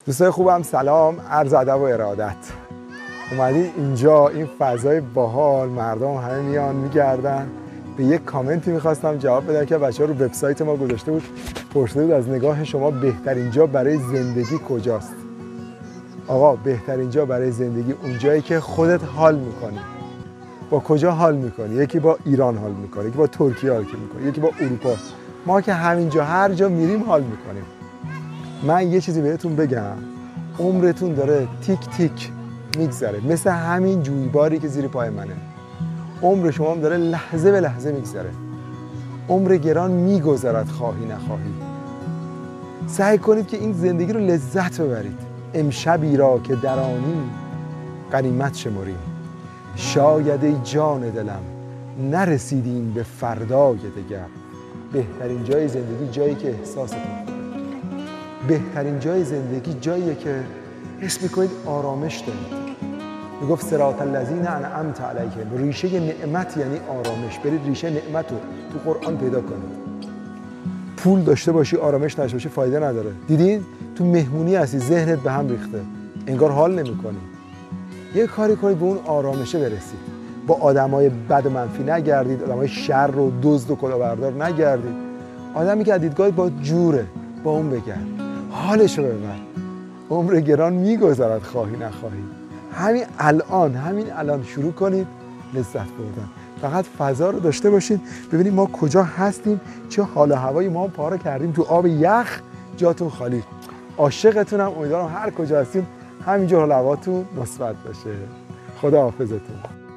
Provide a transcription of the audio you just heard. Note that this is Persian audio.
دوستای خوبم سلام، عرض ادب و ارادت. اومدید اینجا این فضای باحال، مردم همه میان میگردن. به یک کامنتی میخواستم جواب بدم که بچه‌ها رو وبسایت ما گذاشته بود، پرسیده بود از نگاه شما بهترین جا برای زندگی کجاست؟ آقا بهترین جا برای زندگی اون جایی که خودت حال میکنی. با کجا حال میکنی؟ یکی با ایران حال میکنه، یکی با ترکیه حال میکنه، یکی با اروپا. ما که همینجا هر جا میریم حال میکنیم. من یه چیزی بهتون بگم، عمرتون داره تیک تیک میگذره، مثل همین جویباری که زیر پای منه. عمر شما هم داره لحظه به لحظه میگذره. عمر گران میگذرد خواهی نخواهی. سعی کنید که این زندگی رو لذت ببرید. امشبی را که درانیم غنیمت شمریم. شاید ای جان دلم نرسیدیم به فردای دگر. بهترین جای زندگی جایی که احساستون کنید. بهترین جای زندگی جاییه که حس میکنید آرامش دارید. میگفت صراط الذین انعمت علیهم، ریشه نعمت یعنی آرامش. برید ریشه نعمت رو تو قرآن پیدا کنید. پول داشته باشی آرامش نداشته باشی فایده نداره. دیدین تو مهمونی هستی ذهنت به هم ریخته، انگار حال نمی‌کنی. یه کاری کنید به اون آرامشه برسید. با آدمای بد و منفی نگردید، آدمای شر و دزد و کلاهبردار نگردید. آدمی که دیدگاهت با جوره، با اون بگرد، حالشو ببر. عمر گران میگذرد خواهی نخواهی. همین الان شروع کنید لذت بردن. فقط فضا رو داشته باشید، ببینید ما کجا هستیم، چه حال و هوایی ما پا رو کردیم تو آب یخ. جاتون خالی. عاشقتونم، امیدوارم هر کجا هستیم همینجا حال و هواتون مثبت باشه. خدا حافظتون.